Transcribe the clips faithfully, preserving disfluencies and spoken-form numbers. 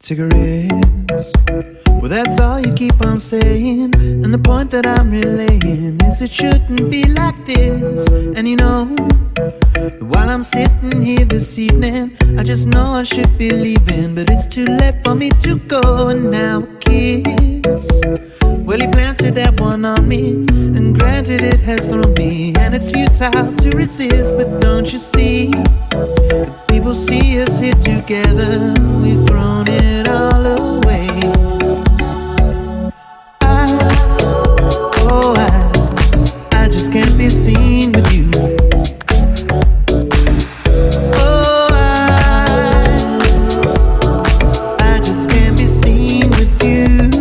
cigarettes. Well, that's all you keep on saying. And the point that I'm relaying is it shouldn't be like this. And you know, while I'm sitting here this evening, I just know I should be leaving, but it's too late for me to go. And now a kiss, well, he planted that one on me, and granted it has thrown me, and it's futile to resist. But don't you see, people see us here together, we've thrown it all away. I, oh I, I just can't be seen with you. Oh I, I just can't be seen with you.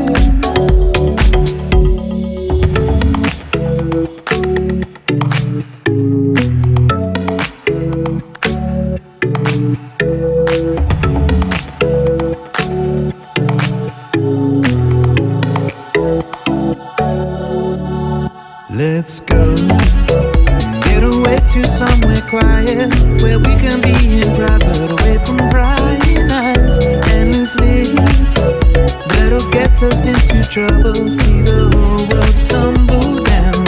Let's go and get away to somewhere quiet, where we can be in private, away from prying eyes and loose lips that'll get us into trouble. See the whole world tumble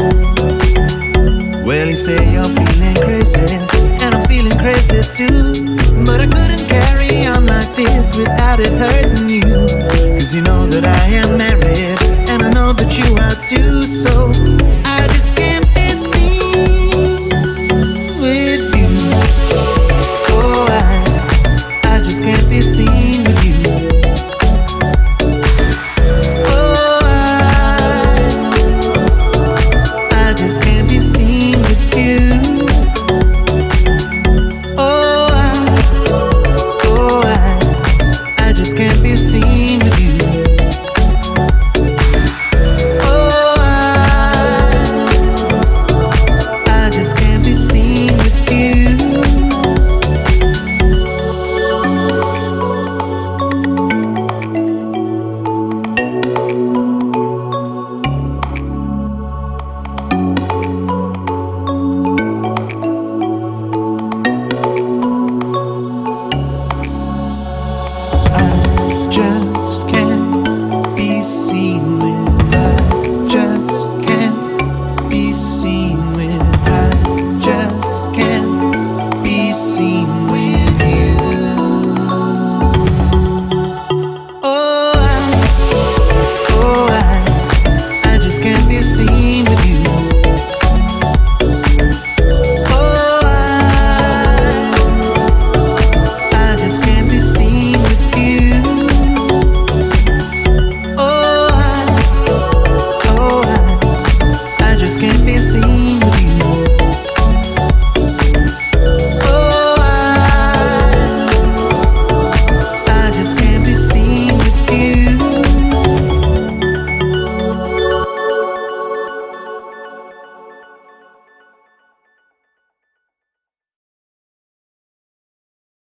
down. Well, you say you're feeling crazy, and I'm feeling crazy too, but I couldn't carry on like this without it hurting you. Cause you know that I am married, and I know that you are too, so I just can't